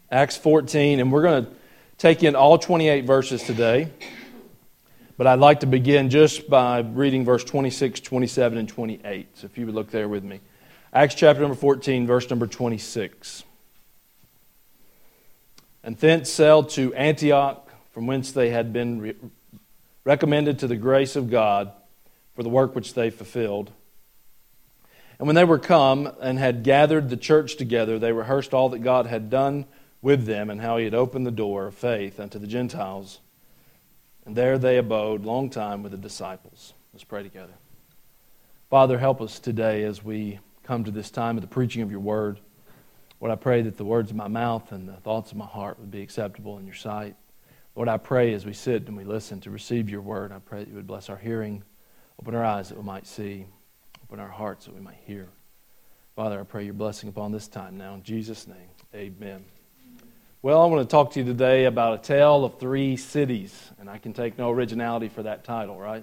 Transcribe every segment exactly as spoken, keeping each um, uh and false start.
Acts fourteen, and we're going to take in all twenty-eight verses today. But I'd like to begin just by reading verse twenty-six, twenty-seven, and twenty-eight. So if you would look there with me. Acts chapter number fourteen, verse number twenty-six. And thence sailed to Antioch, from whence they had been re- recommended to the grace of God for the work which they fulfilled. And when they were come and had gathered the church together, they rehearsed all that God had done with them, and how he had opened the door of faith unto the Gentiles. And there they abode long time with the disciples. Let's pray together. Father, help us today as we come to this time of the preaching of your word. Lord, I pray that the words of my mouth and the thoughts of my heart would be acceptable in your sight. Lord, I pray as we sit and we listen to receive your word, I pray that you would bless our hearing, open our eyes that we might see, open our hearts that we might hear. Father, I pray your blessing upon this time now. In Jesus' name, amen. Well, I want to talk to you today about a tale of three cities, and I can take no originality for that title, right?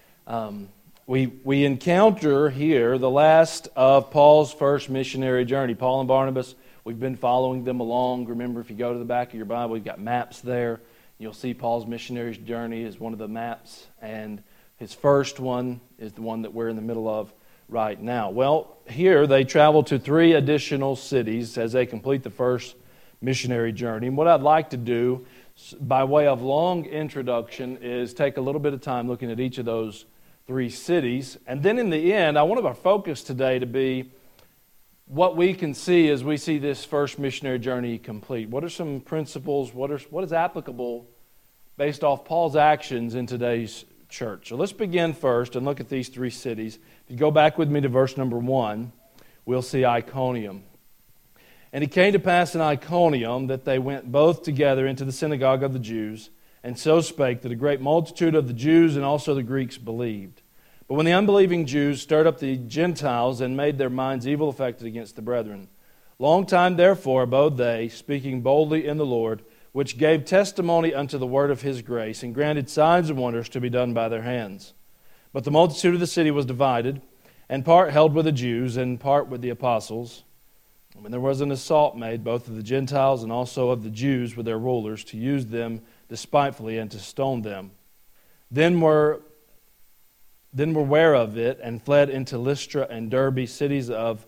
Um, we we encounter here the last of Paul's first missionary journey. Paul and Barnabas, we've been following them along. Remember, if you go to the back of your Bible, we've got maps there. You'll see Paul's missionary journey is one of the maps, and his first one is the one that we're in the middle of right now. Well, here they travel to three additional cities as they complete the first missionary journey. And what I'd like to do, by way of long introduction, is take a little bit of time looking at each of those three cities. And then in the end, I want our focus today to be what we can see as we see this first missionary journey complete. What are some principles? What are what is applicable based off Paul's actions in today's church? So let's begin first and look at these three cities. If you go back with me to verse number one, we'll see Iconium. And it came to pass in Iconium that they went both together into the synagogue of the Jews, and so spake that a great multitude of the Jews and also the Greeks believed. But when the unbelieving Jews stirred up the Gentiles and made their minds evil affected against the brethren, long time therefore abode they, speaking boldly in the Lord, which gave testimony unto the word of his grace, and granted signs and wonders to be done by their hands. But the multitude of the city was divided, and part held with the Jews, and part with the apostles. When there was an assault made, both of the Gentiles and also of the Jews with their rulers, to use them despitefully and to stone them. Then were then were ware of it, and fled into Lystra and Derbe, cities of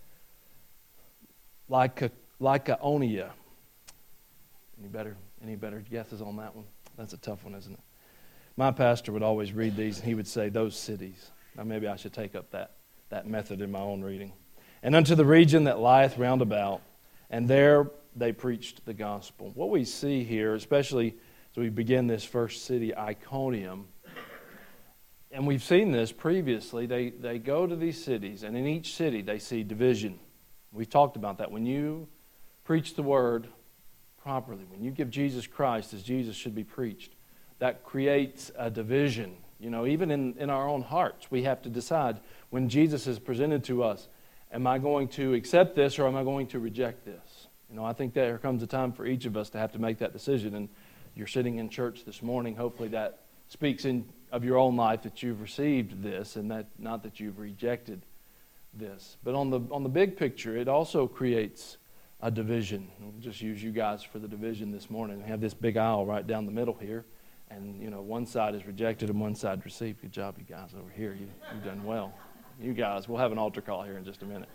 Lyca, Lycaonia. Any better? Any better guesses on that one? That's a tough one, isn't it? My pastor would always read these, and he would say, those cities. Now maybe I should take up that, that method in my own reading. And unto the region that lieth round about, and there they preached the gospel. What we see here, especially as we begin this first city, Iconium, and we've seen this previously, they, they go to these cities, and in each city they see division. We've talked about that. When you preach the word properly, when you give Jesus Christ as Jesus should be preached, that creates a division. You know, even in, in our own hearts, we have to decide when Jesus is presented to us, am I going to accept this or am I going to reject this? You know, I think there comes a time for each of us to have to make that decision. And you're sitting in church this morning. Hopefully that speaks in of your own life that you've received this, and that not that you've rejected this. But on the on the big picture, it also creates a division. We'll just use you guys for the division this morning. We have this big aisle right down the middle here, and you know one side is rejected and one side received. Good job, you guys over here. You, you've done well. You guys, we'll have an altar call here in just a minute.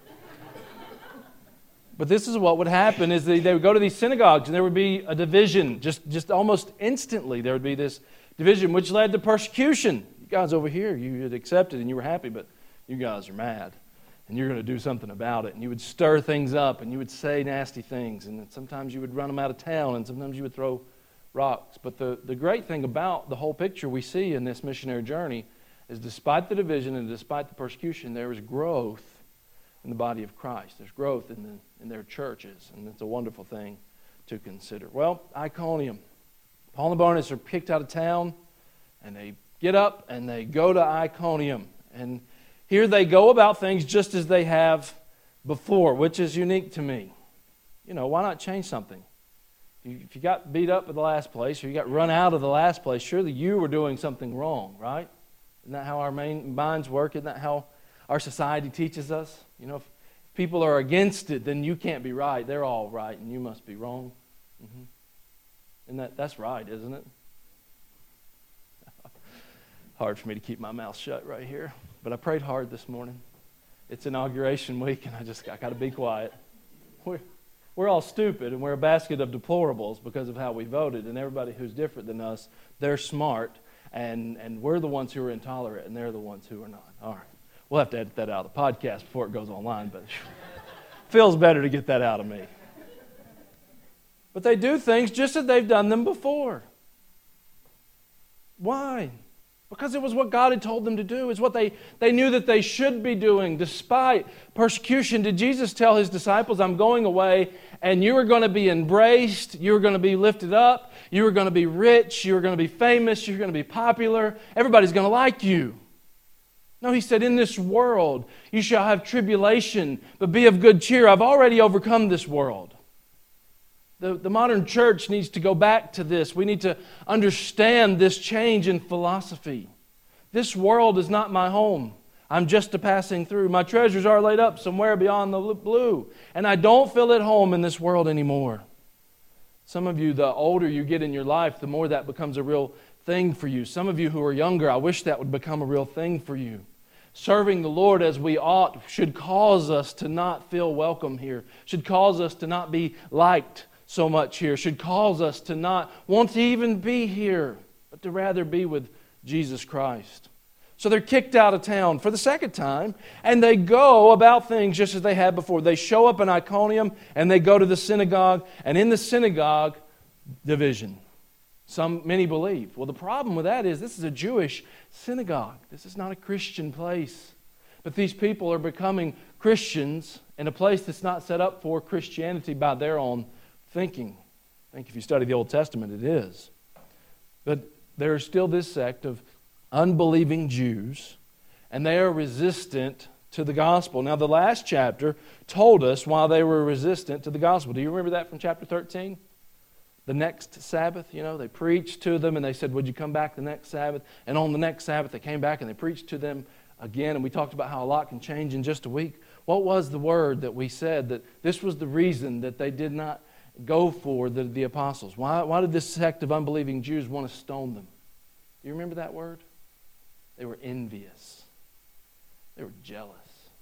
But this is what would happen, is they, they would go to these synagogues and there would be a division. Just, just almost instantly there would be this division, which led to persecution. You guys over here, you had accepted and you were happy, but you guys are mad. And you're going to do something about it. And you would stir things up and you would say nasty things. And sometimes you would run them out of town and sometimes you would throw rocks. But the, the great thing about the whole picture we see in this missionary journey is despite the division and despite the persecution, there is growth in the body of Christ. There's growth in, the, in their churches, and it's a wonderful thing to consider. Well, Iconium. Paul and Barnabas are kicked out of town, and they get up and they go to Iconium. And here they go about things just as they have before, which is unique to me. You know, why not change something? If you got beat up at the last place, or you got run out of the last place, surely you were doing something wrong, right? Isn't that how our main minds work? Isn't that how our society teaches us? You know, if people are against it, then you can't be right. They're all right, and you must be wrong. Mm-hmm. And that, that's right, isn't it? Hard for me to keep my mouth shut right here. But I prayed hard this morning. It's inauguration week, and I just I got to be quiet. We're, we're all stupid, and we're a basket of deplorables because of how we voted. And everybody who's different than us, they're smart, and, and we're the ones who are intolerant, and they're the ones who are not. All right. We'll have to edit that out of the podcast before it goes online, but it feels better to get that out of me. But they do things just as they've done them before. Why? Because it was what God had told them to do. It's what they, they knew that they should be doing despite persecution. Did Jesus tell His disciples, I'm going away and you are going to be embraced, you are going to be lifted up, you are going to be rich, you are going to be famous, you're going to be popular, everybody's going to like you? No, He said, in this world you shall have tribulation, but be of good cheer. I've already overcome this world. The, the modern church needs to go back to this. We need to understand this change in philosophy. This world is not my home. I'm just a passing through. My treasures are laid up somewhere beyond the blue. And I don't feel at home in this world anymore. Some of you, the older you get in your life, the more that becomes a real thing for you. Some of you who are younger, I wish that would become a real thing for you. Serving the Lord as we ought should cause us to not feel welcome here. Should cause us to not be liked so much here, should cause us to not want to even be here, but to rather be with Jesus Christ. So they're kicked out of town for the second time, and they go about things just as they had before. They show up in Iconium, and they go to the synagogue, and in the synagogue, division. Some, many believe. Well, the problem with that is this is a Jewish synagogue. This is not a Christian place. But these people are becoming Christians in a place that's not set up for Christianity by their own thinking. I think if you study the Old Testament, it is. But there is still this sect of unbelieving Jews, and they are resistant to the gospel. Now, the last chapter told us why they were resistant to the gospel. Do you remember that from chapter thirteen? The next Sabbath, you know, they preached to them, and they said, would you come back the next Sabbath? And on the next Sabbath, they came back, and they preached to them again, and we talked about how a lot can change in just a week. What was the word that we said that this was the reason that they did not go for the, the apostles? Why, why did this sect of unbelieving Jews want to stone them? Do you remember that word? They were envious. They were jealous.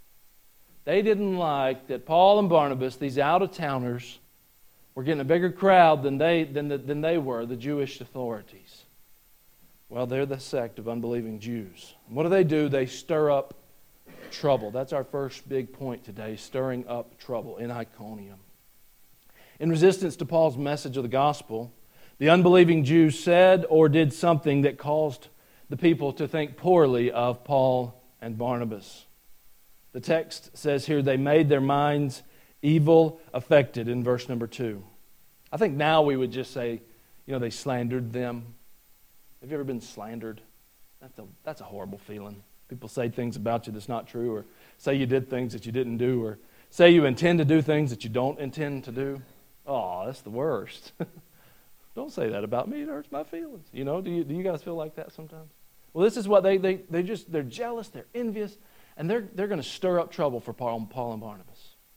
They didn't like that Paul and Barnabas, these out-of-towners, were getting a bigger crowd than they, than, the, than they were, the Jewish authorities. Well, they're the sect of unbelieving Jews. And what do they do? They stir up trouble. That's our first big point today, stirring up trouble in Iconium. In resistance to Paul's message of the gospel, the unbelieving Jews said or did something that caused the people to think poorly of Paul and Barnabas. The text says here, they made their minds evil affected in verse number two. I think now we would just say, you know, they slandered them. Have you ever been slandered? That's a, that's a horrible feeling. People say things about you that's not true, or say you did things that you didn't do, or say you intend to do things that you don't intend to do. Oh, that's the worst. Don't say that about me. It hurts my feelings. You know, do you, do you guys feel like that sometimes? Well, this is what they, they, they just, they're jealous, they're envious, and they're, they're going to stir up trouble for Paul, Paul and Barnabas.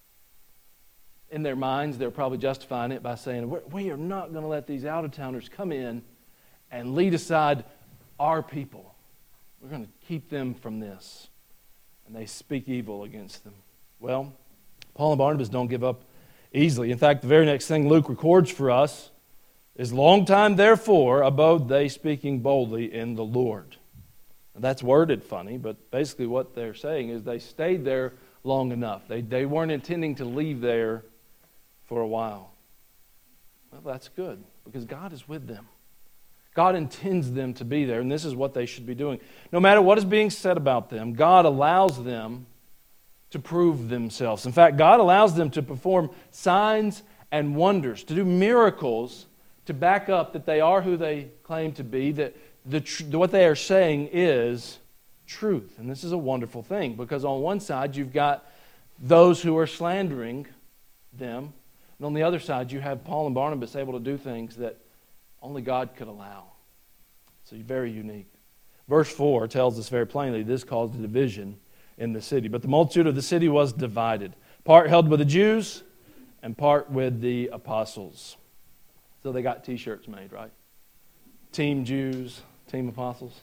In their minds, they're probably justifying it by saying, we are not going to let these out-of-towners come in and lead aside our people. We're going to keep them from this. And they speak evil against them. Well, Paul and Barnabas don't give up easily. In fact, the very next thing Luke records for us is, long time therefore abode they speaking boldly in the Lord. Now, that's worded funny, but basically what they're saying is they stayed there long enough. They, they weren't intending to leave there for a while. Well, that's good, because God is with them. God intends them to be there, and this is what they should be doing. No matter what is being said about them, God allows them to prove themselves. In fact, God allows them to perform signs and wonders, to do miracles to back up that they are who they claim to be, that the tr- what they are saying is truth. And this is a wonderful thing, because on one side you've got those who are slandering them, and on the other side you have Paul and Barnabas able to do things that only God could allow. So very unique. Verse four tells us very plainly this caused a division in the city. But the multitude of the city was divided. Part held with the Jews and part with the apostles. So they got T-shirts made, right? Team Jews, Team Apostles.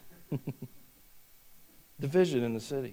Division in the city.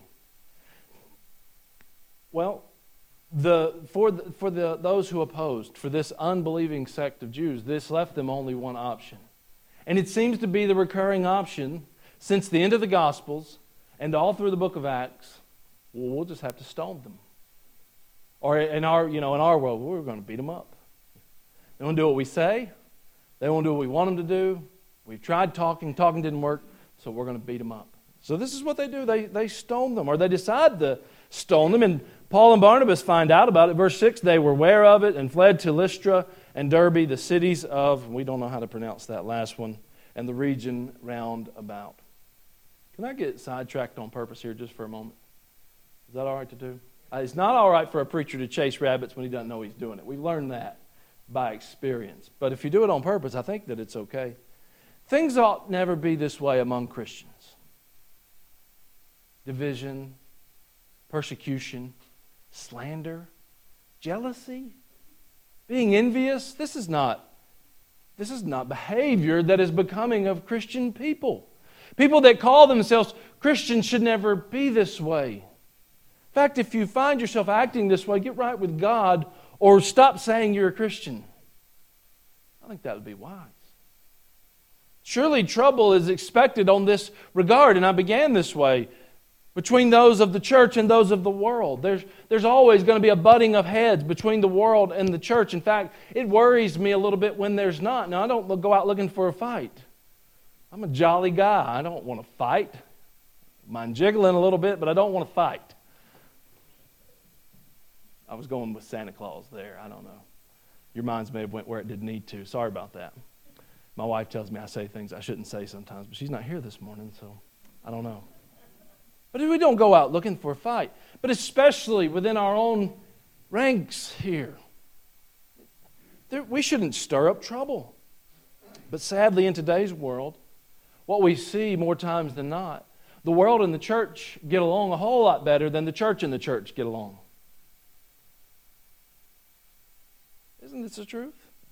Well, the for the, for the those who opposed, for this unbelieving sect of Jews, this left them only one option. And it seems to be the recurring option since the end of the Gospels and all through the book of Acts. Well, we'll just have to stone them. Or in our, you know, in our world, we're going to beat them up. They won't do what we say. They won't do what we want them to do. We've tried talking. Talking didn't work, so we're going to beat them up. So this is what they do. They, they stone them, or they decide to stone them. And Paul and Barnabas find out about it. Verse six, they were aware of it and fled to Lystra and Derbe, the cities of, we don't know how to pronounce that last one, and the region round about. Can I get sidetracked on purpose here just for a moment? Is that all right to do? Uh, it's not all right for a preacher to chase rabbits when he doesn't know he's doing it. We've learned that by experience. But if you do it on purpose, I think that it's okay. Things ought never be this way among Christians. Division, persecution, slander, jealousy, being envious. This is not, this is not behavior that is becoming of Christian people. People that call themselves Christians should never be this way. In fact, if you find yourself acting this way, get right with God or stop saying you're a Christian. I think that would be wise. Surely trouble is expected on this regard, and I began this way. Between those of the church and those of the world. There's, there's always going to be a butting of heads between the world and the church. In fact, it worries me a little bit when there's not. Now, I don't go out looking for a fight. I'm a jolly guy. I don't want to fight. Mind jiggling a little bit, but I don't want to fight. I was going with Santa Claus there. I don't know. Your minds may have went where it didn't need to. Sorry about that. My wife tells me I say things I shouldn't say sometimes, but she's not here this morning, so I don't know. But we don't go out looking for a fight. But especially within our own ranks here. There, we shouldn't stir up trouble. But sadly, in today's world, what we see more times than not, the world and the church get along a whole lot better than the church and the church get along. Isn't this the truth?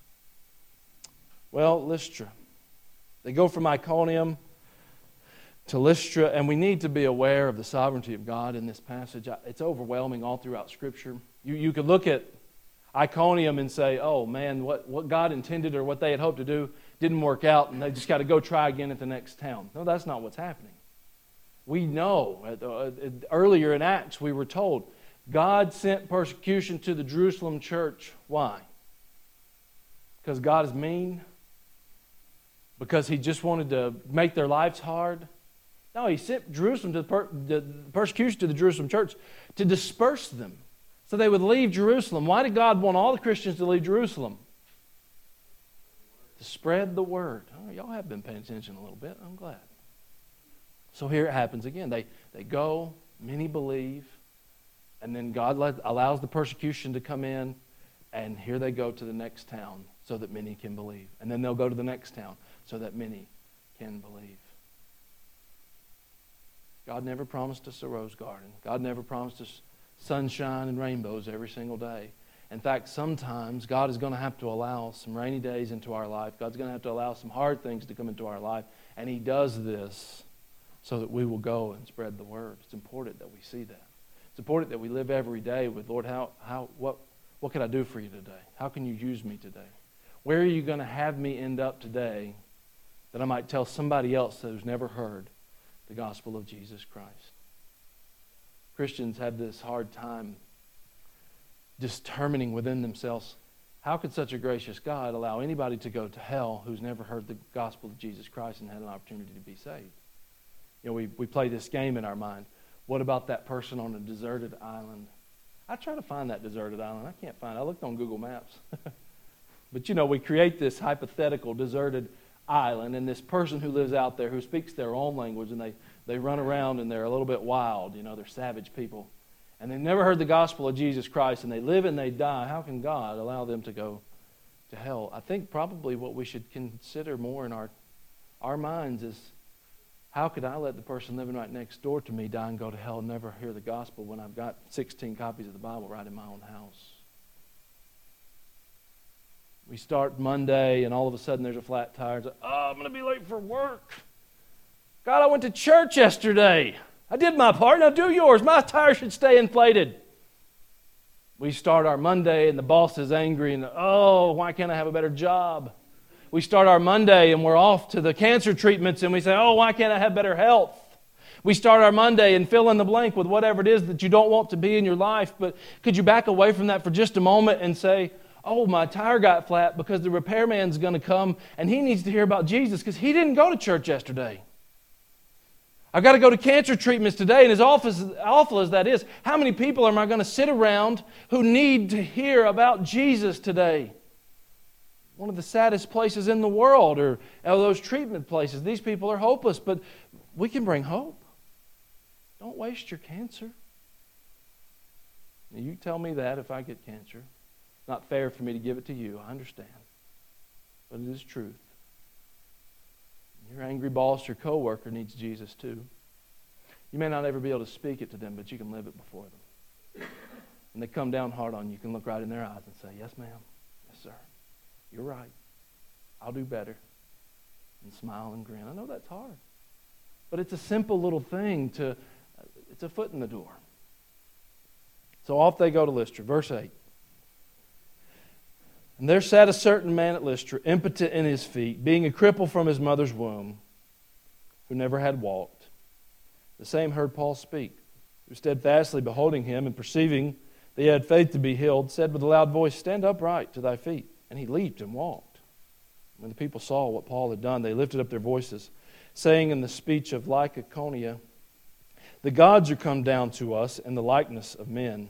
Well, Lystra. They go from Iconium to Lystra, and we need to be aware of the sovereignty of God in this passage. It's overwhelming all throughout Scripture. You, you could look at Iconium and say, oh man, what, what God intended or what they had hoped to do didn't work out, and they just got to go try again at the next town. No, that's not what's happening. We know, uh, earlier in Acts we were told, God sent persecution to the Jerusalem church. Why? Because God is mean? Because He just wanted to make their lives hard? No, He sent Jerusalem to the, per- the persecution to the Jerusalem church to disperse them so they would leave Jerusalem. Why did God want all the Christians to leave Jerusalem? To spread the word. Oh, y'all have been paying attention a little bit. I'm glad. So here it happens again. They, they go, many believe, and then God let, allows the persecution to come in, and here they go to the next town so that many can believe. And then they'll go to the next town so that many can believe. God never promised us a rose garden. God never promised us sunshine and rainbows every single day. In fact, sometimes God is going to have to allow some rainy days into our life. God's going to have to allow some hard things to come into our life. And He does this so that we will go and spread the word. It's important that we see that. It's important that we live every day with, Lord, how, how, what, what can I do for you today? How can you use me today? Where are you going to have me end up today that I might tell somebody else who's never heard the gospel of Jesus Christ? Christians have this hard time determining within themselves, how could such a gracious God allow anybody to go to hell who's never heard the gospel of Jesus Christ and had an opportunity to be saved? You know, we, we play this game in our mind. What about that person on a deserted island? I try to find that deserted island. I can't find it. I looked on Google Maps. But, you know, we create this hypothetical deserted island, and this person who lives out there who speaks their own language, and they, they run around and they're a little bit wild. You know, they're savage people. And they've never heard the gospel of Jesus Christ, and they live and they die. How can God allow them to go to hell? I think probably what we should consider more in our, our minds is, how could I let the person living right next door to me die and go to hell and never hear the gospel when I've got sixteen copies of the Bible right in my own house? We We start Monday, and all of a sudden there's a flat tire. It's like, oh, I'm going to be late for work. God, I went to church yesterday. I did my part. Now do yours. My tire should stay inflated. We start our Monday, and the boss is angry, and, oh, why can't I have a better job? We start our Monday, and we're off to the cancer treatments, and we say, oh, why can't I have better health? We start our Monday and fill in the blank with whatever it is that you don't want to be in your life. But could you back away from that for just a moment and say, oh, my tire got flat because the repairman's going to come and he needs to hear about Jesus because he didn't go to church yesterday. I've got to go to cancer treatments today, and as awful as, awful as that is, how many people am I going to sit around who need to hear about Jesus today? One of the saddest places in the world are those treatment places. These people are hopeless, but we can bring hope. Don't waste your cancer. Now, you tell me that if I get cancer. It's not fair for me to give it to you. I understand. But it is truth. Your angry boss or coworker needs Jesus too. You may not ever be able to speak it to them, but you can live it before them. When they come down hard on you, you can look right in their eyes and say, yes, ma'am. Yes, sir. You're right. I'll do better. And smile and grin. I know that's hard. But it's a simple little thing to... It's a foot in the door. So off they go to Lystra. Verse eight. And there sat a certain man at Lystra, impotent in his feet, being a cripple from his mother's womb, who never had walked. The same heard Paul speak, who steadfastly beholding him and perceiving that he had faith to be healed, said with a loud voice, stand upright to thy feet. And he leaped and walked. When the people saw what Paul had done, they lifted up their voices, saying in the speech of Lycaonia, the gods are come down to us in the likeness of men.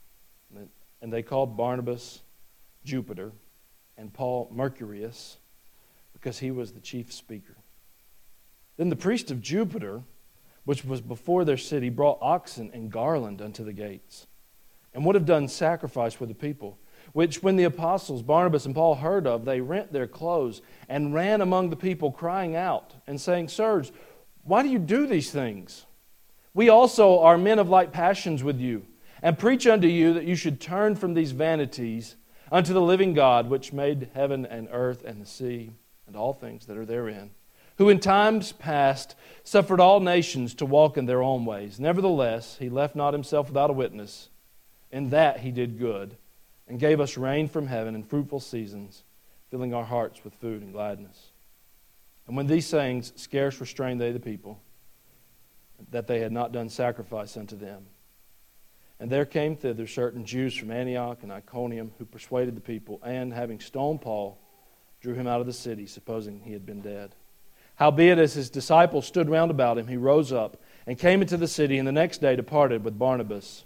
And they called Barnabas Jupiter and Paul Mercurius, because he was the chief speaker. Then the priest of Jupiter, which was before their city, brought oxen and garland unto the gates, and would have done sacrifice for the people, which when the apostles Barnabas and Paul heard of, they rent their clothes and ran among the people, crying out and saying, sirs, why do you do these things? We also are men of like passions with you, and preach unto you that you should turn from these vanities unto the living God, which made heaven and earth and the sea and all things that are therein, who in times past suffered all nations to walk in their own ways. Nevertheless, he left not himself without a witness. In that he did good, and gave us rain from heaven and fruitful seasons, filling our hearts with food and gladness. And when these sayings scarce restrained they the people, that they had not done sacrifice unto them. And there came thither certain Jews from Antioch and Iconium, who persuaded the people, and, having stoned Paul, drew him out of the city, supposing he had been dead. Howbeit, as his disciples stood round about him, he rose up and came into the city, and the next day departed with Barnabas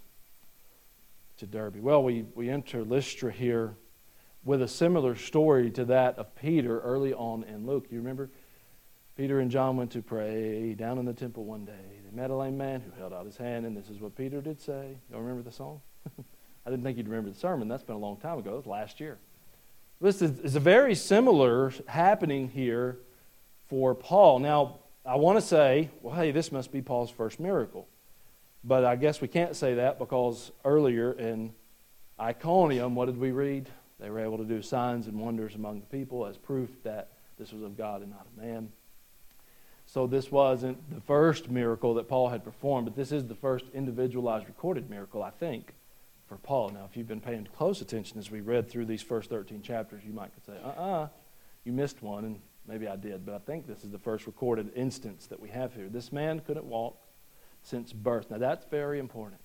to Derbe. Well, we, we enter Lystra here with a similar story to that of Peter early on in Luke. You remember? Peter and John went to pray down in the temple one day. They met a lame man who held out his hand, and this is what Peter did say. Y'all remember the song? I didn't think you'd remember the sermon. That's been a long time ago. It was last year. This is, is a very similar happening here for Paul. Now, I want to say, well, hey, this must be Paul's first miracle. But I guess we can't say that because earlier in Iconium, what did we read? They were able to do signs and wonders among the people as proof that this was of God and not of man. So this wasn't the first miracle that Paul had performed, but this is the first individualized recorded miracle, I think, for Paul. Now, if you've been paying close attention as we read through these first thirteen chapters, you might say, uh-uh, you missed one, and maybe I did, but I think this is the first recorded instance that we have here. This man couldn't walk since birth. Now, that's very important.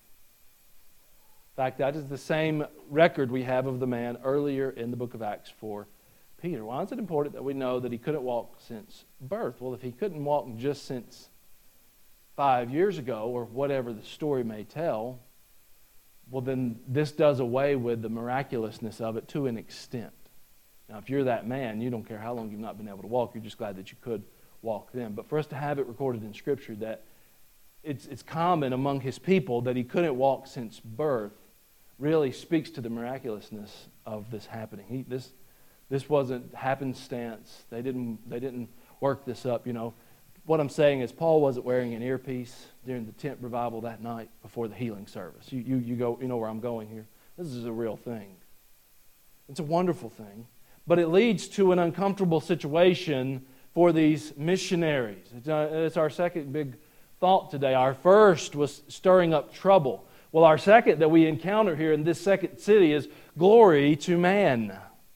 In fact, that is the same record we have of the man earlier in the book of Acts for Peter. Why is it important that we know that he couldn't walk since birth? Well, if he couldn't walk just since five years ago, or whatever the story may tell, well, then this does away with the miraculousness of it to an extent. Now, if you're that man, you don't care how long you've not been able to walk. You're just glad that you could walk then. But for us to have it recorded in Scripture that it's, it's common among his people that he couldn't walk since birth really speaks to the miraculousness of this happening. He, this This wasn't happenstance. They didn't, they didn't work this up, you know. What I'm saying is Paul wasn't wearing an earpiece during the tent revival that night before the healing service. You, you, you, go, you know where I'm going here. This is a real thing. It's a wonderful thing. but it leads to an uncomfortable situation for these missionaries. It's, uh, it's our second big thought today. Our first was stirring up trouble. Well, our second that we encounter here in this second city is glory to man.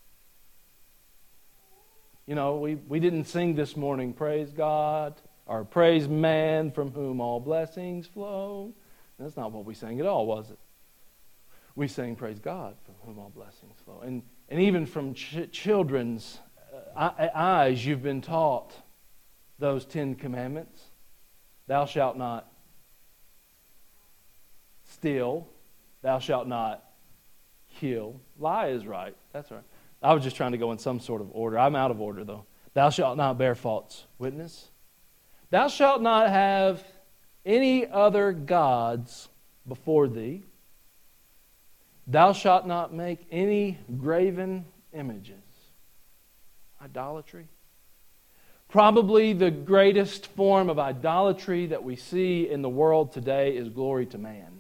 You know, we, we didn't sing this morning, praise God, or praise man from whom all blessings flow. That's not what we sang at all, was it? We sang praise God from whom all blessings flow. And, and even from ch- children's uh, eyes, you've been taught those Ten Commandments. Thou shalt not steal. Thou shalt not kill. Lie is right. That's right. I was just trying to go in some sort of order. I'm out of order, though. Thou shalt not bear false witness. Thou shalt not have any other gods before thee. Thou shalt not make any graven images. Idolatry. Probably the greatest form of idolatry that we see in the world today is glory to man.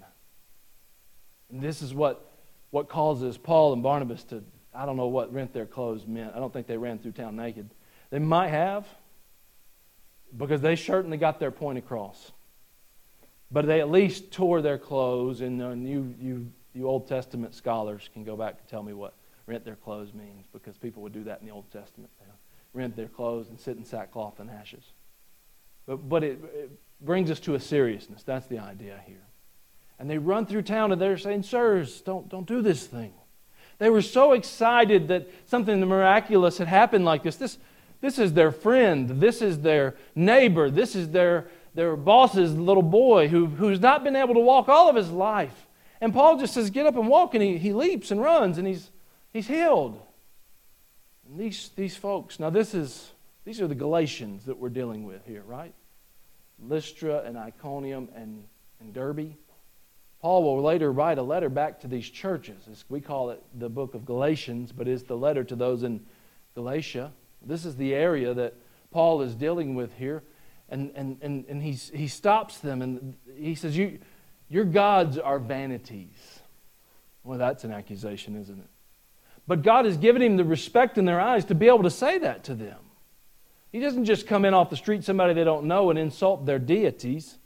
And this is what, what causes Paul and Barnabas to, I don't know what rent their clothes meant. I don't think they ran through town naked. They might have, because they certainly got their point across. But they at least tore their clothes, and, uh, and you, you, you Old Testament scholars can go back and tell me what rent their clothes means, because people would do that in the Old Testament. They rent their clothes and sit in sackcloth and ashes. But, but it, it brings us to a seriousness. That's the idea here. And they run through town and they're saying, sirs, don't, don't do this thing. They were so excited that something miraculous had happened like this. This, this is their friend. This is their neighbor. This is their, their boss's little boy who, who's not been able to walk all of his life. And Paul just says, get up and walk, and he, he leaps and runs, and he's, he's healed. And these, these folks, now this is, these are the Galatians that we're dealing with here, right? Lystra and Iconium and, and Derbe. Paul will later write a letter back to these churches. It's, we call it the book of Galatians, but it's the letter to those in Galatia. This is the area that Paul is dealing with here. And, and, and, and he's, he stops them and he says, you, your gods are vanities. Well, that's an accusation, isn't it? But God has given him the respect in their eyes to be able to say that to them. He doesn't just come in off the street, somebody they don't know, and insult their deities.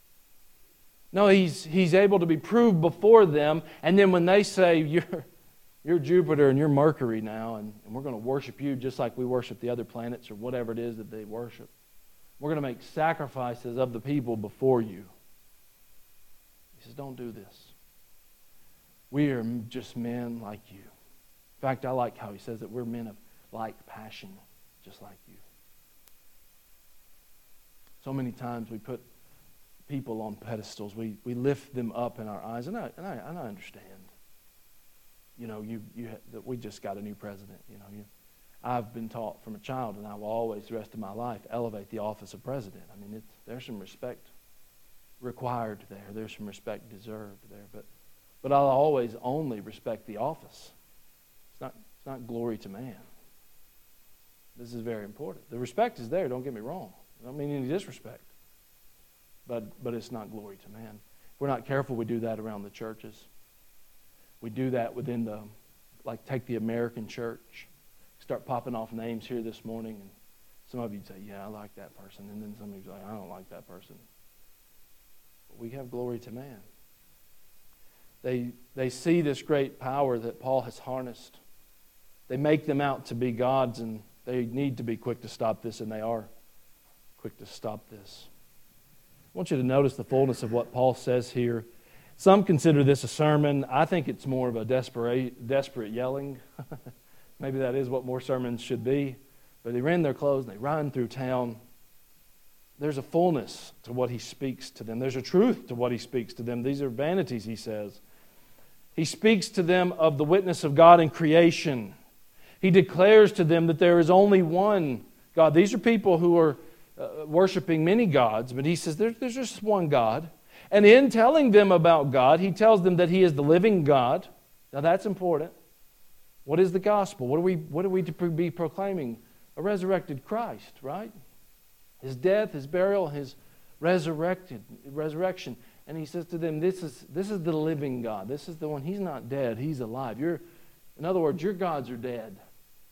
No, he's, he's able to be proved before them, and then when they say, you're, you're Jupiter and you're Mercury now, and, and we're going to worship you just like we worship the other planets or whatever it is that they worship. We're going to make sacrifices of the people before you. He says, don't do this. We are just men like you. In fact, I like how he says that we're men of like passion, just like you. So many times we put people on pedestals. We we lift them up in our eyes, and I and I, and I understand. You know, you you that we just got a new president. You know, you, I've been taught from a child, and I will always, the rest of my life, elevate the office of president. I mean, it's, there's some respect required there. There's some respect deserved there, but but I'll always only respect the office. It's not it's not glory to man. This is very important. The respect is there. Don't get me wrong. I don't mean any disrespect. But but it's not glory to man. If we're not careful, we do that around the churches. We do that within the, like take the American church. Start popping off names here this morning, and some of you say, yeah, I like that person. And then some of you say, I don't like that person. But we have glory to man. They, they see this great power that Paul has harnessed. They make them out to be gods, and they need to be quick to stop this, and they are quick to stop this. I want you to notice the fullness of what Paul says here. Some consider this a sermon. I think it's more of a desperate, desperate yelling. Maybe that is what more sermons should be. But they rend their clothes and they run through town. There's a fullness to what he speaks to them. There's a truth to what he speaks to them. These are vanities, he says. He speaks to them of the witness of God in creation. He declares to them that there is only one God. These are people who are Uh, worshiping many gods, but he says there's, there's just one God. And in telling them about God, he tells them that he is the living God. Now that's important. What is the gospel? What are we, what are we to be proclaiming? A resurrected Christ, right? His death, his burial, his resurrected resurrection. And he says to them, this is, this is the living God. This is the one. He's not dead. He's alive. You're, in other words, your gods are dead.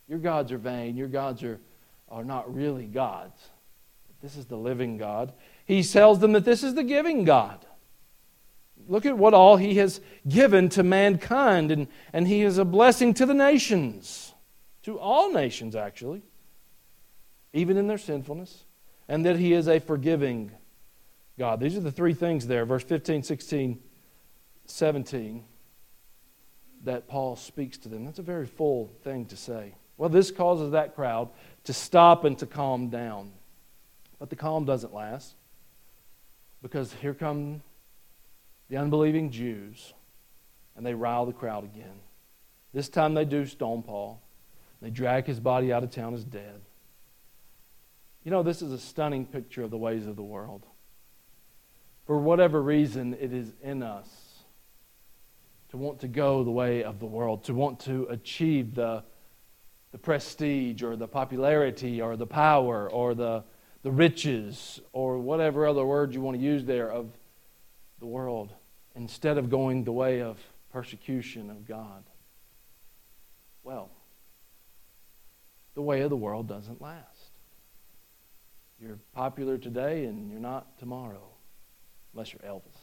Your gods are vain. Your gods are, are not really gods. This is the living God. He tells them that this is the giving God. Look at what all He has given to mankind, and, and He is a blessing to the nations, to all nations actually, even in their sinfulness, and that He is a forgiving God. These are the three things there, verse fifteen, sixteen, seventeen, that Paul speaks to them. That's a very full thing to say. Well, this causes that crowd to stop and to calm down. But the calm doesn't last, because here come the unbelieving Jews, and they rile the crowd again. This time they do stone Paul. They drag his body out of town as dead. You know, this is a stunning picture of the ways of the world. For whatever reason, it is in us to want to go the way of the world, to want to achieve the, the prestige or the popularity or the power or the, the riches or whatever other word you want to use there of the world, instead of going the way of persecution of God. Well, the way of the world doesn't last. You're popular today and you're not tomorrow, unless you're Elvis.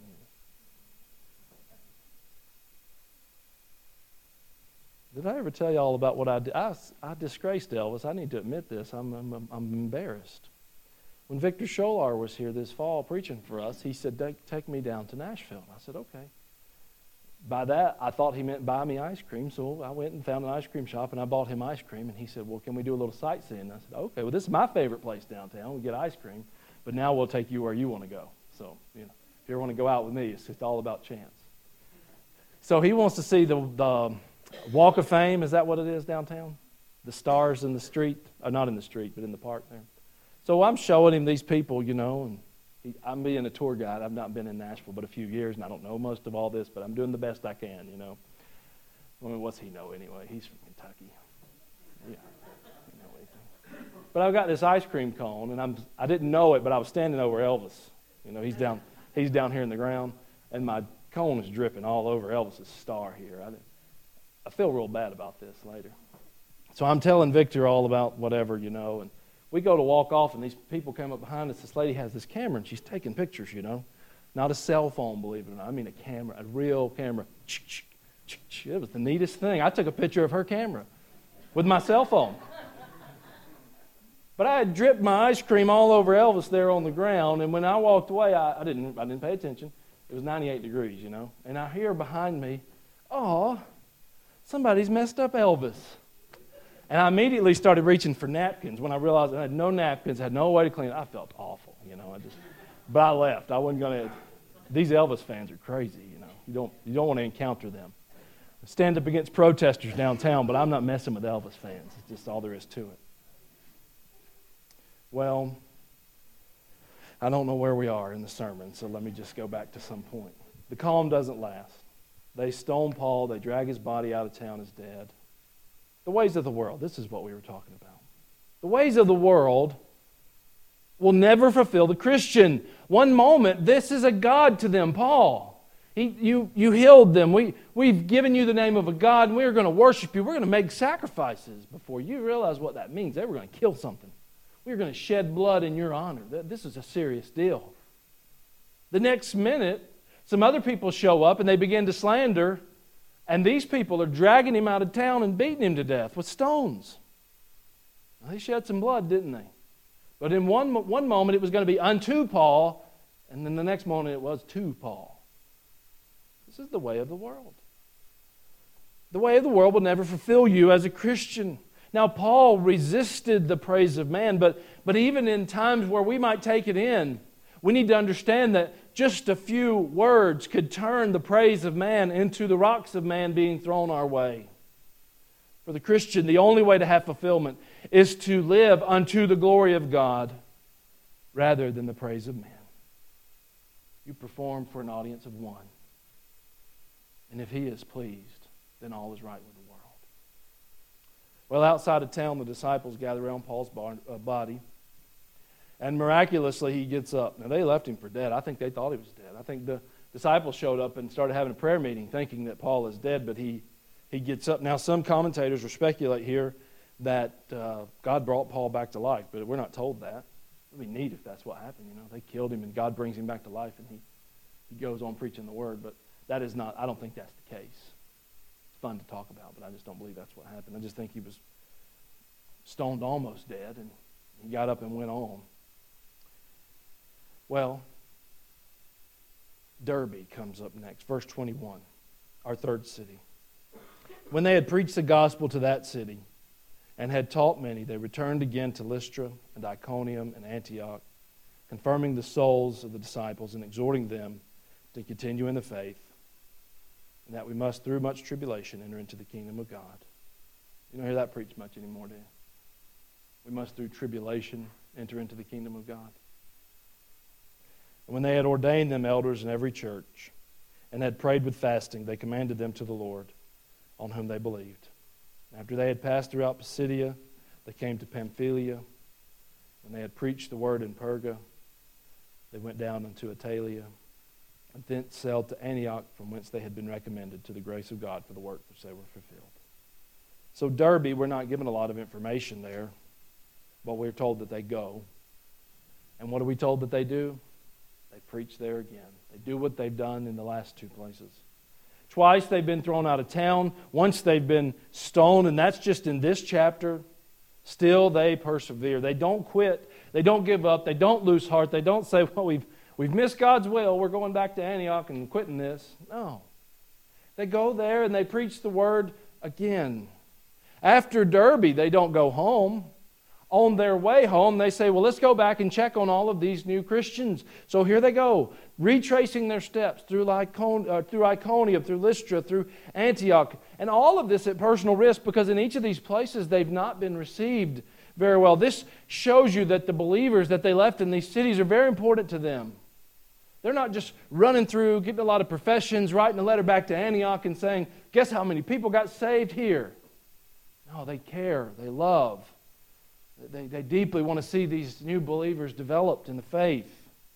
Did I ever tell you all about what I did? I, I disgraced Elvis. I need to admit this. I'm, I'm, I'm embarrassed. When Victor Scholar was here this fall preaching for us, he said, take me down to Nashville. And I said, okay. By that, I thought he meant buy me ice cream, so I went and found an ice cream shop, and I bought him ice cream, and he said, well, can we do a little sightseeing? And I said, okay, well, this is my favorite place downtown. We get ice cream, but now we'll take you where you want to go. So, you know, if you ever want to go out with me, it's just all about chance. So he wants to see the, the Walk of Fame. Is that what it is downtown? The stars in the street, or not in the street, but in the park there. So I'm showing him these people, you know, and he, I'm being a tour guide. I've not been in Nashville but a few years, and I don't know most of all this, but I'm doing the best I can, you know. I mean, what's he know anyway? He's from Kentucky. Yeah, he know anything. But I've got this ice cream cone, and I'm I didn't know it, but I was standing over Elvis. You know, he's down he's down here in the ground, and my cone is dripping all over Elvis's star here. I, I feel real bad about this later. So I'm telling Victor all about whatever, you know, and we go to walk off, and these people come up behind us. This lady has this camera, and she's taking pictures, you know. Not a cell phone, believe it or not. I mean a camera, a real camera. It was the neatest thing. I took a picture of her camera with my cell phone. But I had dripped my ice cream all over Elvis there on the ground, and when I walked away, I, I didn't I didn't pay attention. It was ninety-eight degrees, you know. And I hear behind me, oh, somebody's messed up Elvis. And I immediately started reaching for napkins when I realized I had no napkins, had no way to clean it. I felt awful, you know. I just, but I left. I wasn't going to. These Elvis fans are crazy, you know. You don't you don't want to encounter them. I stand up against protesters downtown, but I'm not messing with Elvis fans. It's just all there is to it. Well, I don't know where we are in the sermon, so let me just go back to some point. The calm doesn't last. They stone Paul. They drag his body out of town as dead. The ways of the world. This is what we were talking about. The ways of the world will never fulfill the Christian. One moment, this is a God to them, Paul. He, you, you healed them. We, we've given you the name of a God, and we're going to worship you. We're going to make sacrifices before you realize what that means. They were going to kill something. We were going to shed blood in your honor. This is a serious deal. The next minute, some other people show up, and they begin to slander. And these people are dragging him out of town and beating him to death with stones. Well, they shed some blood, didn't they? But in one, one moment it was going to be unto Paul, and then the next moment it was to Paul. This is the way of the world. The way of the world will never fulfill you as a Christian. Now, Paul resisted the praise of man, but, but even in times where we might take it in, we need to understand that just a few words could turn the praise of man into the rocks of man being thrown our way. For the Christian, the only way to have fulfillment is to live unto the glory of God rather than the praise of man. You perform for an audience of one. And if he is pleased, then all is right with the world. Well, outside of town, the disciples gather around Paul's bar, uh, body. And miraculously, he gets up. Now, they left him for dead. I think they thought he was dead. I think the disciples showed up and started having a prayer meeting thinking that Paul is dead, but he, he gets up. Now, some commentators will speculate here that uh, God brought Paul back to life, but we're not told that. It would be neat if that's what happened. You know, they killed him and God brings him back to life and he, he goes on preaching the word. But that is not, I don't think that's the case. It's fun to talk about, but I just don't believe that's what happened. I just think he was stoned almost dead and he got up and went on. Well, Derbe comes up next, verse twenty-one, our third city. When they had preached the gospel to that city and had taught many, they returned again to Lystra and Iconium and Antioch, confirming the souls of the disciples and exhorting them to continue in the faith, and that we must, through much tribulation, enter into the kingdom of God. You don't hear that preached much anymore, do you? We must, through tribulation, enter into the kingdom of God. And when they had ordained them elders in every church and had prayed with fasting, they commended them to the Lord, on whom they believed. After they had passed throughout Pisidia, they came to Pamphylia. When they had preached the word in Perga, they went down unto Attalia, and thence sailed to Antioch, from whence they had been recommended to the grace of God for the work which they were fulfilled. So Derbe, we're not given a lot of information there, but we're told that they go. And what are we told that they do? They preach there again. They do what they've done in the last two places. Twice they've been thrown out of town. Once they've been stoned, and that's just in this chapter. Still they persevere. They don't quit. They don't give up. They don't lose heart. They don't say, well, we've, we've missed God's will. We're going back to Antioch and quitting this. No. They go there and they preach the word again. After Derbe, they don't go home. On their way home, they say, well, let's go back and check on all of these new Christians. So here they go, retracing their steps through, Lycon- uh, through Iconium, through Lystra, through Antioch. And all of this at personal risk, because in each of these places, they've not been received very well. This shows you that the believers that they left in these cities are very important to them. They're not just running through, getting a lot of professions, writing a letter back to Antioch and saying, guess how many people got saved here? No, they care, they love. They, they deeply want to see these new believers developed in the faith.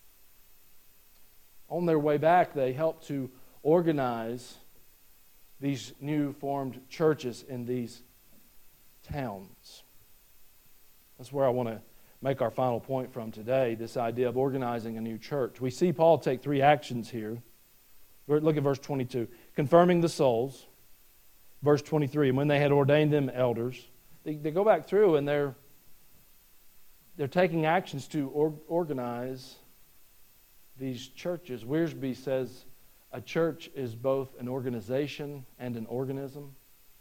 On their way back, they help to organize these new formed churches in these towns. That's where I want to make our final point from today, this idea of organizing a new church. We see Paul take three actions here. Look at verse twenty-two. Confirming the souls. Verse twenty-three, and when they had ordained them elders, they, they go back through and they're They're taking actions to or, organize these churches. Wiersbe says a church is both an organization and an organism.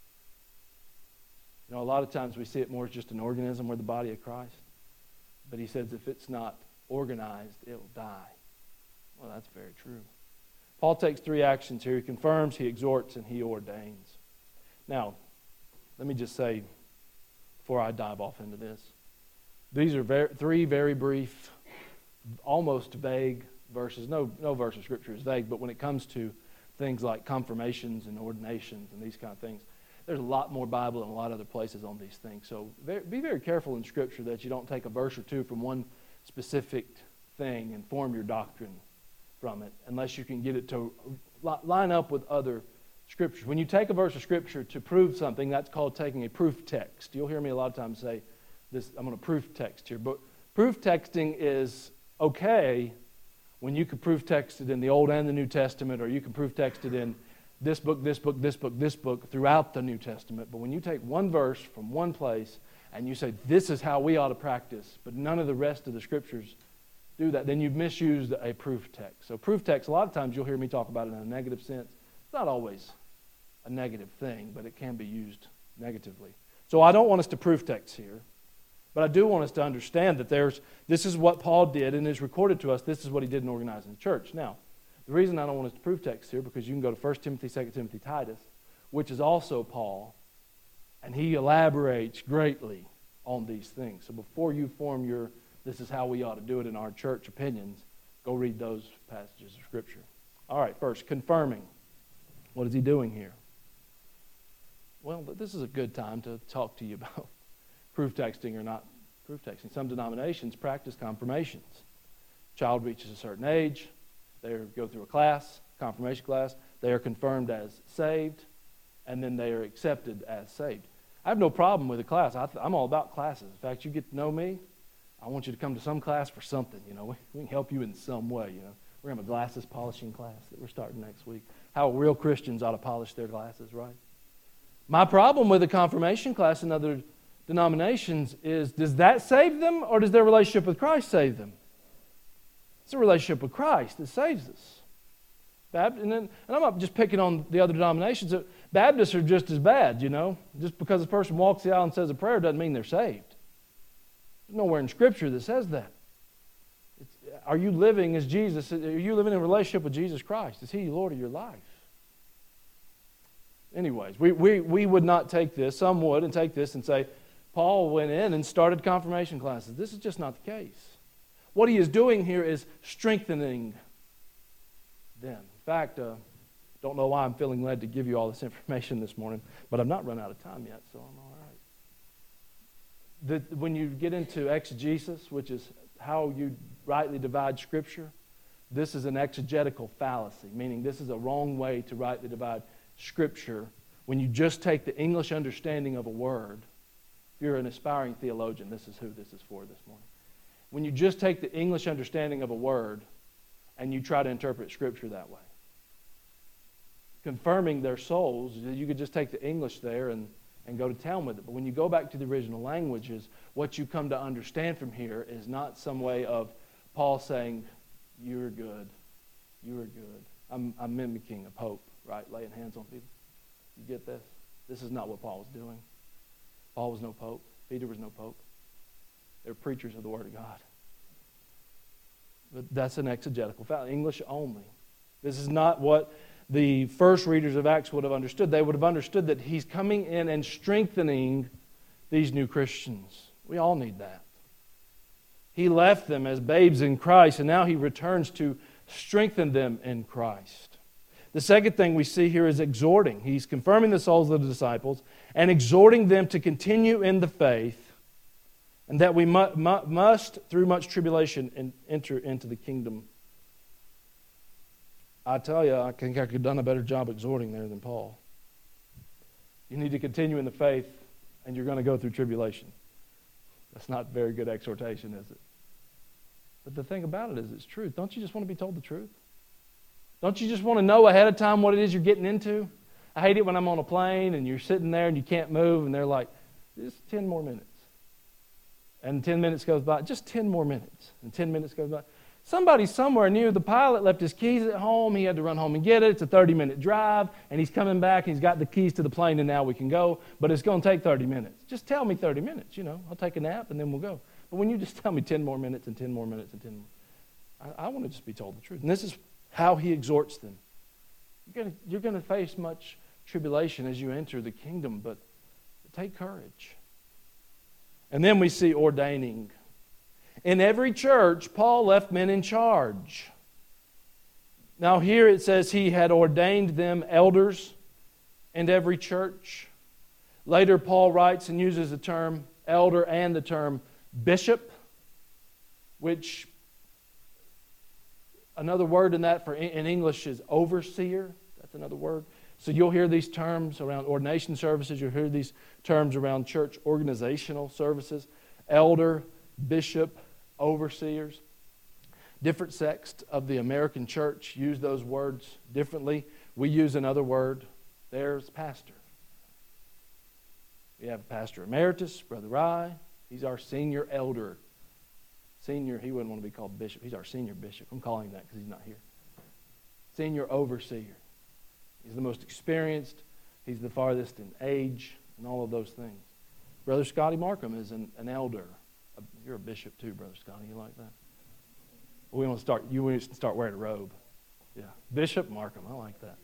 You know, a lot of times we see it more as just an organism. We're the body of Christ. But he says if it's not organized, it will die. Well, that's very true. Paul takes three actions here. He confirms, he exhorts, and he ordains. Now, let me just say, before I dive off into this, these are very, three very brief, almost vague verses. No, no verse of Scripture is vague, but when it comes to things like confirmations and ordinations and these kind of things, there's a lot more Bible in a lot of other places on these things. So very, be very careful in Scripture that you don't take a verse or two from one specific thing and form your doctrine from it, unless you can get it to line up with other Scriptures. When you take a verse of Scripture to prove something, that's called taking a proof text. You'll hear me a lot of times say, This, I'm going to proof text here. But proof texting is okay when you can proof text it in the Old and the New Testament, or you can proof text it in this book, this book, this book, this book throughout the New Testament. But when you take one verse from one place and you say, this is how we ought to practice, but none of the rest of the Scriptures do that, then you've misused a proof text. So proof text, a lot of times you'll hear me talk about it in a negative sense. It's not always a negative thing, but it can be used negatively. So I don't want us to proof text here. But I do want us to understand that there's this is what Paul did and is recorded to us. This is what he did in organizing the church. Now, the reason I don't want us to proof text here, because you can go to First Timothy, Second Timothy, Titus, which is also Paul, and he elaborates greatly on these things. So before you form your, this is how we ought to do it in our church opinions, go read those passages of Scripture. All right, first, confirming. What is he doing here? Well, this is a good time to talk to you about proof texting or not proof texting. Some denominations practice confirmations. Child reaches a certain age, they go through a class, confirmation class, they are confirmed as saved, and then they are accepted as saved. I have no problem with a class. I th- I'm all about classes. In fact, you get to know me, I want you to come to some class for something. You know, we, we can help you in some way. You know, we're going to have a glasses polishing class that we're starting next week. How real Christians ought to polish their glasses, right? My problem with a confirmation class in other denominations is, does that save them, or does their relationship with Christ save them? It's a relationship with Christ that saves us. Baptist, and, then, and I'm not just picking on the other denominations. Baptists are just as bad, you know. Just because a person walks the aisle and says a prayer doesn't mean they're saved. There's nowhere in Scripture that says that. It's, are you living as Jesus? Are you living in a relationship with Jesus Christ? Is He Lord of your life? Anyways, we, we, we would not take this. Some would and take this and say, Paul went in and started confirmation classes. This is just not the case. What he is doing here is strengthening them. In fact, uh, don't know why I'm feeling led to give you all this information this morning, but I've not run out of time yet, so I'm all right. The, when you get into exegesis, which is how you rightly divide Scripture, this is an exegetical fallacy, meaning this is a wrong way to rightly divide Scripture. When you just take the English understanding of a word, if you're an aspiring theologian, this is who this is for this morning. When you just take the English understanding of a word and you try to interpret Scripture that way, confirming their souls, you could just take the English there and, and go to town with it. But when you go back to the original languages, what you come to understand from here is not some way of Paul saying, you're good, you are good. I'm, I'm mimicking a pope, right? Laying hands on people. You get this? This is not what Paul was doing. Paul was no pope. Peter was no pope. They're preachers of the Word of God. But that's an exegetical fact. English only. This is not what the first readers of Acts would have understood. They would have understood that he's coming in and strengthening these new Christians. We all need that. He left them as babes in Christ, and now he returns to strengthen them in Christ. The second thing we see here is exhorting. He's confirming the souls of the disciples and exhorting them to continue in the faith, and that we mu- mu- must, through much tribulation, enter into the kingdom. I tell you, I think I could have done a better job exhorting there than Paul. You need to continue in the faith, and you're going to go through tribulation. That's not very good exhortation, is it? But the thing about it is it's truth. Don't you just want to be told the truth? Don't you just want to know ahead of time what it is you're getting into? I hate it when I'm on a plane and you're sitting there and you can't move, and they're like, just ten more minutes. And ten minutes goes by, just ten more minutes. And ten minutes goes by. Somebody somewhere knew the pilot left his keys at home. He had to run home and get it. It's a thirty-minute drive, and he's coming back, and he's got the keys to the plane, and now we can go. But it's going to take thirty minutes. Just tell me thirty minutes, you know. I'll take a nap, and then we'll go. But when you just tell me ten more minutes and ten more minutes and ten more, I, I want to just be told the truth. And this is how he exhorts them. You're going to, you're going to face much tribulation as you enter the kingdom, but take courage. And then we see ordaining. In every church, Paul left men in charge. Now here it says he had ordained them elders in every church. Later Paul writes and uses the term elder and the term bishop, which another word in that for in English is overseer. That's another word. So you'll hear these terms around ordination services. You'll hear these terms around church organizational services. Elder, bishop, overseers. Different sects of the American church use those words differently. We use another word. There's pastor. We have Pastor Emeritus, Brother Rye. He's our senior elder. Senior, he wouldn't want to be called bishop. He's our senior bishop. I'm calling him that because he's not here. Senior overseer. He's the most experienced. He's the farthest in age and all of those things. Brother Scotty Markham is an, an elder. You're a bishop too, Brother Scotty. You like that? We want to start. You want to start wearing a robe. Yeah, Bishop Markham. I like that.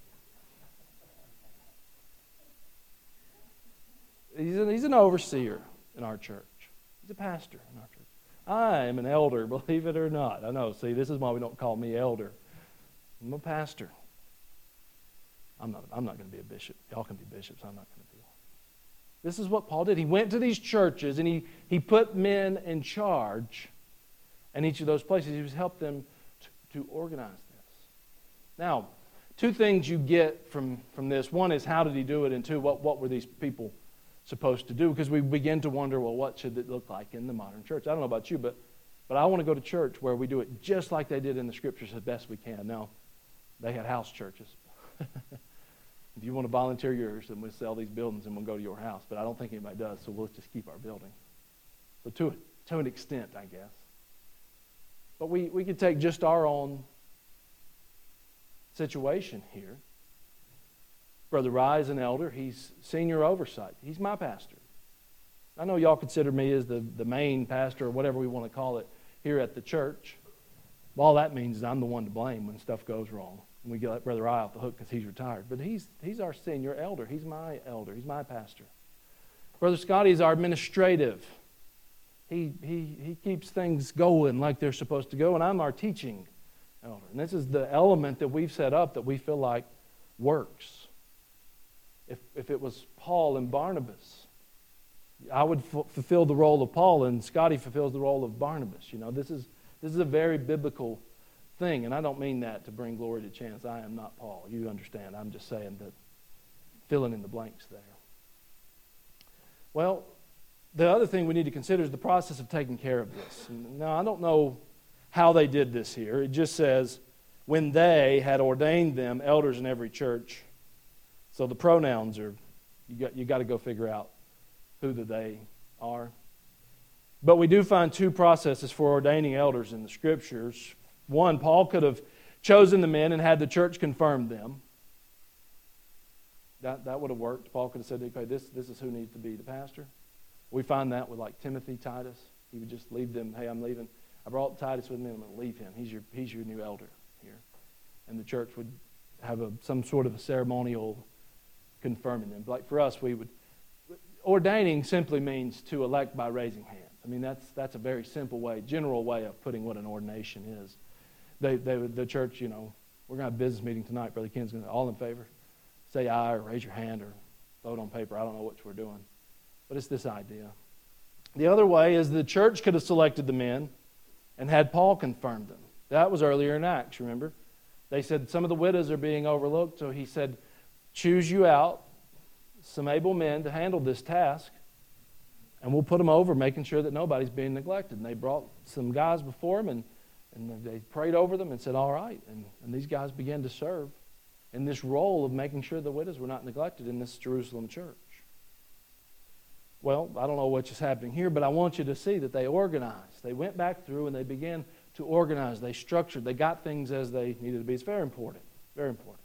He's an, he's an overseer in our church. He's a pastor in our church. I am an elder, believe it or not. I know. See, this is why we don't call me elder. I'm a pastor. I'm not. I'm not going to be a bishop. Y'all can be bishops. I'm not going to be one. This is what Paul did. He went to these churches and he, he put men in charge in each of those places. He was helped them to, to organize this. Now, two things you get from, from this. One is how did he do it, and two, what, what were these people supposed to do, because we begin to wonder, well, what should it look like in the modern church? I don't know about you, but, but I want to go to church where we do it just like they did in the Scriptures as best we can. Now, they had house churches. If you want to volunteer yours, then we'll sell these buildings and we'll go to your house. But I don't think anybody does, so we'll just keep our building. So to, to an extent, I guess. But we, we could take just our own situation here. Brother Rye is an elder. He's senior oversight. He's my pastor. I know y'all consider me as the, the main pastor or whatever we want to call it here at the church. All that means is I'm the one to blame when stuff goes wrong. And we get Brother Rye off the hook because he's retired. But he's he's our senior elder. He's my elder. He's my pastor. Brother Scotty is our administrative. He, he, he keeps things going like they're supposed to go, and I'm our teaching elder. And this is the element that we've set up that we feel like works. If, if it was Paul and Barnabas, I would f- fulfill the role of Paul, and Scotty fulfills the role of Barnabas. You know, this is this is a very biblical thing, and I don't mean that to bring glory to chance. I am not Paul. You understand. I'm just saying that filling in the blanks there. Well, the other thing we need to consider is the process of taking care of this. Now, I don't know how they did this here. It just says, when they had ordained them elders in every church. So the pronouns are, you got, you got to go figure out who the they are. But we do find two processes for ordaining elders in the Scriptures. One, Paul could have chosen the men and had the church confirm them. That, that would have worked. Paul could have said, okay, this, this is who needs to be the pastor. We find that with like Timothy, Titus. He would just leave them, hey, I'm leaving. I brought Titus with me, I'm going to leave him. He's your, he's your new elder here. And the church would have a, some sort of a ceremonial confirming them. Like for us, we would, ordaining simply means to elect by raising hands. I mean, that's that's a very simple way, general way of putting what an ordination is. They, they the church, you know, we're going to have a business meeting tonight. Brother Ken's going to, all in favor? Say aye or raise your hand or vote on paper. I don't know which we're doing. But it's this idea. The other way is the church could have selected the men and had Paul confirm them. That was earlier in Acts, remember? They said some of the widows are being overlooked, so he said, choose you out some able men to handle this task, and we'll put them over, making sure that nobody's being neglected. And they brought some guys before him, and, and they prayed over them and said, all right. And, and these guys began to serve in this role of making sure the widows were not neglected in this Jerusalem church. Well, I don't know what's just happening here, but I want you to see that they organized. They went back through and they began to organize. They structured. They got things as they needed to be. It's very important. Very important.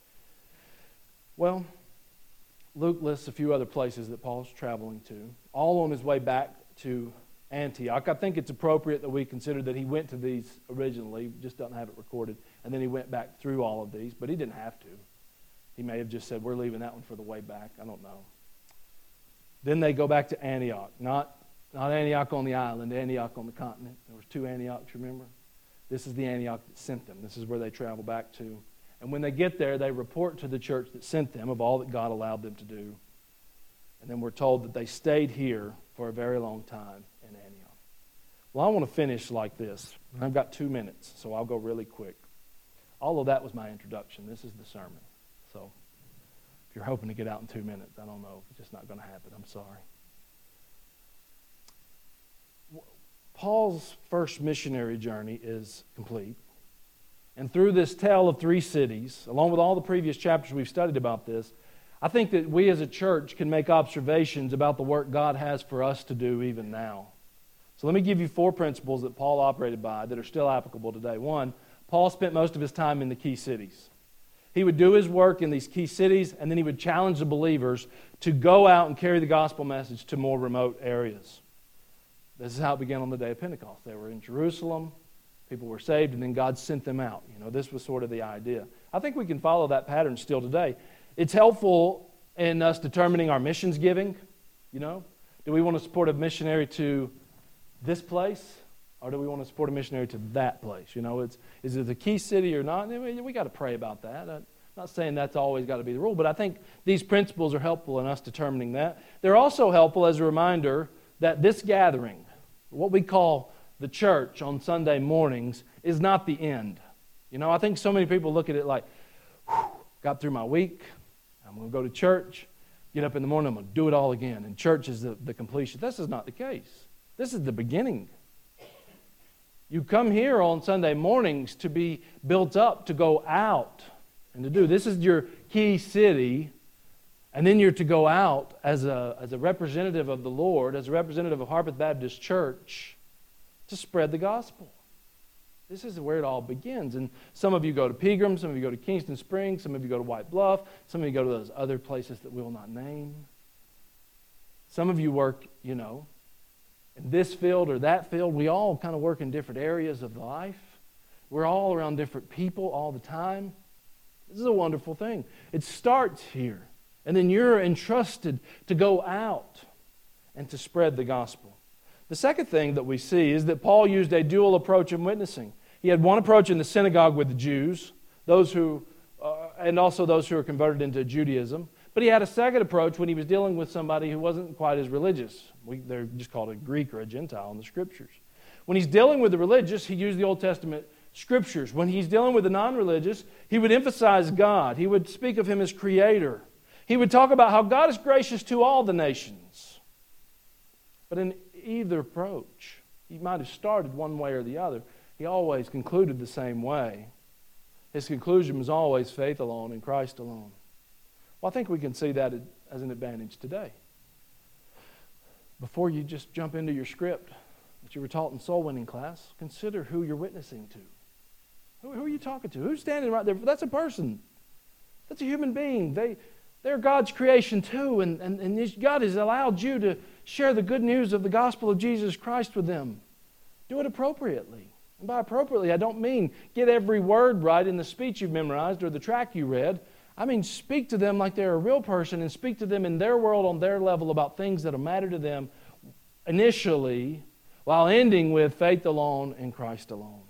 Well, Luke lists a few other places that Paul's traveling to, all on his way back to Antioch. I think it's appropriate that we consider that he went to these originally, just doesn't have it recorded, and then he went back through all of these, but he didn't have to. He may have just said, we're leaving that one for the way back. I don't know. Then they go back to Antioch, not, not Antioch on the island, Antioch on the continent. There was two Antiochs, remember? This is the Antioch that sent them. This is where they travel back to. And when they get there, they report to the church that sent them of all that God allowed them to do. And then we're told that they stayed here for a very long time in Antioch. Well, I want to finish like this. I've got two minutes, so I'll go really quick. All of that was my introduction. This is the sermon. So if you're hoping to get out in two minutes, I don't know. It's just not going to happen. I'm sorry. Paul's first missionary journey is complete. And through this tale of three cities, along with all the previous chapters we've studied about this, I think that we as a church can make observations about the work God has for us to do even now. So let me give you four principles that Paul operated by that are still applicable today. One, Paul spent most of his time in the key cities. He would do his work in these key cities, and then he would challenge the believers to go out and carry the gospel message to more remote areas. This is how it began on the day of Pentecost. They were in Jerusalem. People were saved, and then God sent them out. You know, this was sort of the idea. I think we can follow that pattern still today. It's helpful in us determining our missions giving. You know, do we want to support a missionary to this place, or do we want to support a missionary to that place? You know, it's is it the key city or not? I mean, we got to pray about that. I'm not saying that's always got to be the rule, but I think these principles are helpful in us determining that. They're also helpful as a reminder that this gathering, what we call the church on Sunday mornings, is not the end. You know, I think so many people look at it like, got through my week, I'm going to go to church, get up in the morning, I'm going to do it all again. And church is the, the completion. This is not the case. This is the beginning. You come here on Sunday mornings to be built up, to go out and to do. This is your key city. And then you're to go out as a, as a representative of the Lord, as a representative of Harpeth Baptist Church, to spread the gospel. This is where it all begins. And some of you go to Pegram, some of you go to Kingston Springs, some of you go to White Bluff, some of you go to those other places that we will not name. Some of you work, you know, in this field or that field. We all kind of work in different areas of life. We're all around different people all the time. This is a wonderful thing. It starts here. And then you're entrusted to go out and to spread the gospel. The second thing that we see is that Paul used a dual approach in witnessing. He had one approach in the synagogue with the Jews, those who, uh, and also those who are converted into Judaism. But he had a second approach when he was dealing with somebody who wasn't quite as religious. We, they're just called a Greek or a Gentile in the Scriptures. When he's dealing with the religious, he used the Old Testament Scriptures. When he's dealing with the non-religious, he would emphasize God. He would speak of Him as Creator. He would talk about how God is gracious to all the nations. But in either approach, he might have started one way or the other. He always concluded the same way. His conclusion was always faith alone in Christ alone. Well, I think we can see that as an advantage today. Before you just jump into your script that you were taught in soul winning class, consider who you're witnessing to. Who, who are you talking to? Who's standing right there? That's a person. That's a human being. They... They're God's creation too, and, and, and God has allowed you to share the good news of the gospel of Jesus Christ with them. Do it appropriately. And by appropriately, I don't mean get every word right in the speech you've memorized or the track you read. I mean speak to them like they're a real person and speak to them in their world, on their level, about things that matter to them initially, while ending with faith alone in Christ alone.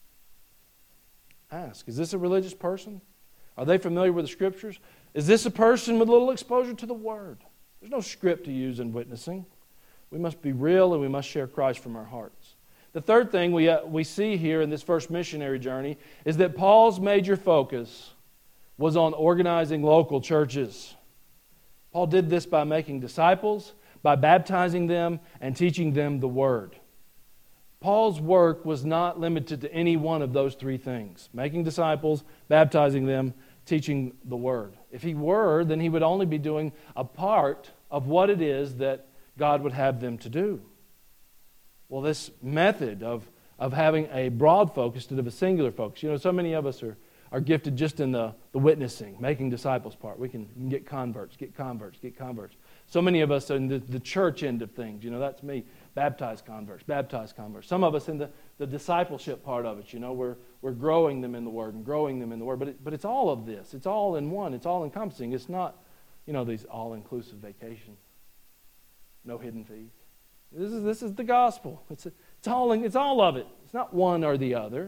Ask, is this a religious person? Are they familiar with the Scriptures? Is this a person with little exposure to the Word? There's no script to use in witnessing. We must be real and we must share Christ from our hearts. The third thing we, uh, we see here in this first missionary journey is that Paul's major focus was on organizing local churches. Paul did this by making disciples, by baptizing them, and teaching them the Word. Paul's work was not limited to any one of those three things: making disciples, baptizing them, teaching the Word. If he were, then he would only be doing a part of what it is that God would have them to do. Well, this method of, of having a broad focus instead of a singular focus. You know, so many of us are, are gifted just in the, the witnessing, making disciples part. We can, we can get converts, get converts, get converts. So many of us are in the, the church end of things. You know, that's me. Baptize converts, baptize converts. Some of us in the, the discipleship part of it. You know, we're, we're growing them in the Word and growing them in the Word. But, it, but it's all of this. It's all in one. It's all encompassing. It's not, you know, these all-inclusive vacations. No hidden fees. This is, this is the gospel. It's, a, it's, all in, it's all of it. It's not one or the other.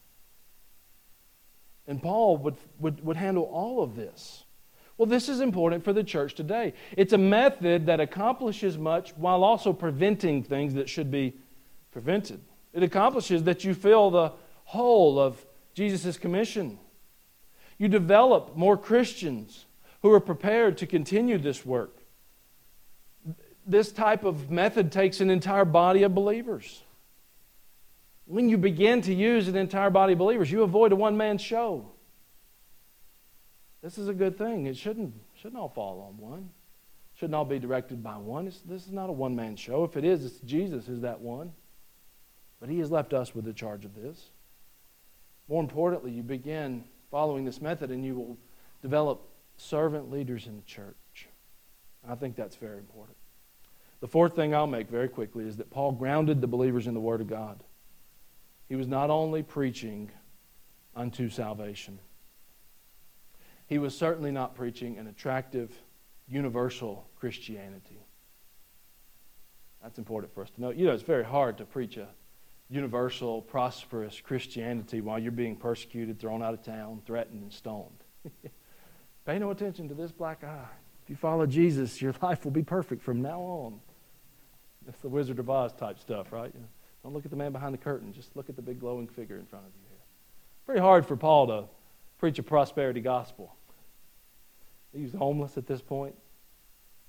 And Paul would, would, would handle all of this. Well, this is important for the church today. It's a method that accomplishes much while also preventing things that should be prevented. It accomplishes that you fill the whole of Jesus' commission. You develop more Christians who are prepared to continue this work. This type of method takes an entire body of believers. When you begin to use an entire body of believers, you avoid a one-man show. This is a good thing. It shouldn't, shouldn't all fall on one. It shouldn't all be directed by one. It's, this is not a one-man show. If it is, it's Jesus is that one. But He has left us with the charge of this. More importantly, you begin following this method and you will develop servant leaders in the church. I think that's very important. The fourth thing I'll make very quickly is that Paul grounded the believers in the Word of God. He was not only preaching unto salvation. He was certainly not preaching an attractive, universal Christianity. That's important for us to know. You know, it's very hard to preach a universal, prosperous Christianity while you're being persecuted, thrown out of town, threatened, and stoned. Pay no attention to this black eye. If you follow Jesus, your life will be perfect from now on. That's the Wizard of Oz type stuff, right? You know, don't look at the man behind the curtain. Just look at the big glowing figure in front of you here. Very hard for Paul to preach a prosperity gospel. He was homeless at this point.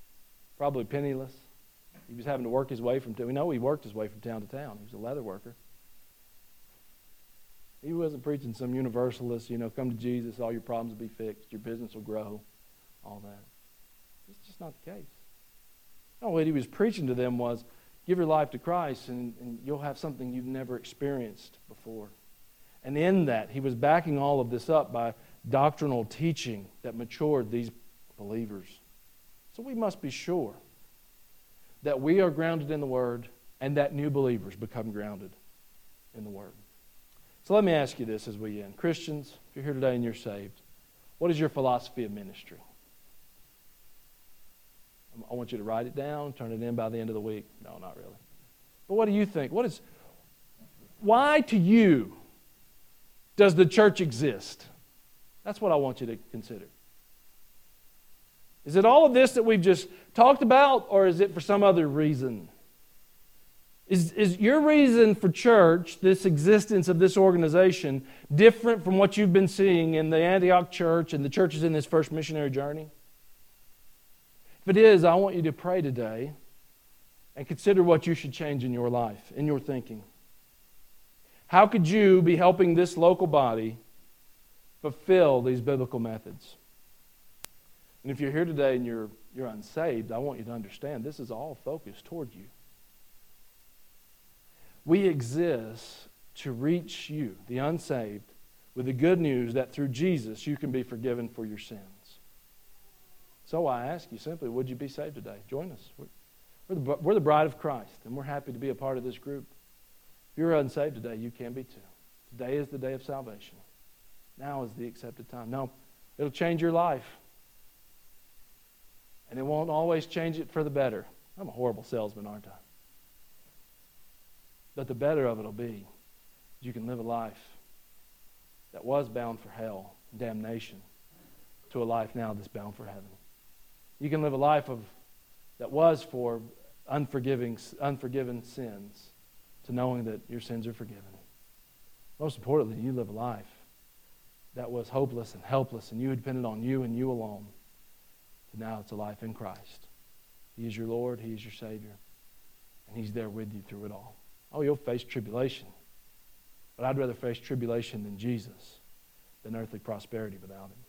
probably penniless. He was having to work his way from town. We know he worked his way from town to town. He was a leather worker. He wasn't preaching some universalist, you know, come to Jesus, all your problems will be fixed, your business will grow, all that. It's just not the case. No, what he was preaching to them was, give your life to Christ and, and you'll have something you've never experienced before. And in that, he was backing all of this up by doctrinal teaching that matured these believers. So we must be sure that we are grounded in the Word and that new believers become grounded in the Word. So let me ask you this as we end. Christians, if you're here today and you're saved, what is your philosophy of ministry? I want you to write it down, turn it in by the end of the week. No, not really. But what do you think? What is, why to you does the church exist? That's what I want you to consider. Is it all of this that we've just talked about, or is it for some other reason? Is, is your reason for church, this existence of this organization, different from what you've been seeing in the Antioch church and the churches in this first missionary journey? If it is, I want you to pray today and consider what you should change in your life, in your thinking. How could you be helping this local body fulfill these biblical methods? And if you're here today and you're, you're unsaved, I want you to understand this is all focused toward you. We exist to reach you, the unsaved, with the good news that through Jesus you can be forgiven for your sins. So I ask you simply, would you be saved today? Join us. We're, we're, the, we're the bride of Christ, and we're happy to be a part of this group. If you're unsaved today, you can be too. Today is the day of salvation. Now is the accepted time. No, it'll change your life. And it won't always change it for the better. I'm a horrible salesman, aren't I? But the better of it will be you can live a life that was bound for hell and damnation to a life now that's bound for heaven. You can live a life of that was for unforgiving, unforgiven sins to knowing that your sins are forgiven. Most importantly, you live a life that was hopeless and helpless and you depended on you and you alone. To now it's a life in Christ. He is your Lord. He is your Savior. And He's there with you through it all. Oh, you'll face tribulation. But I'd rather face tribulation than Jesus than earthly prosperity without Him.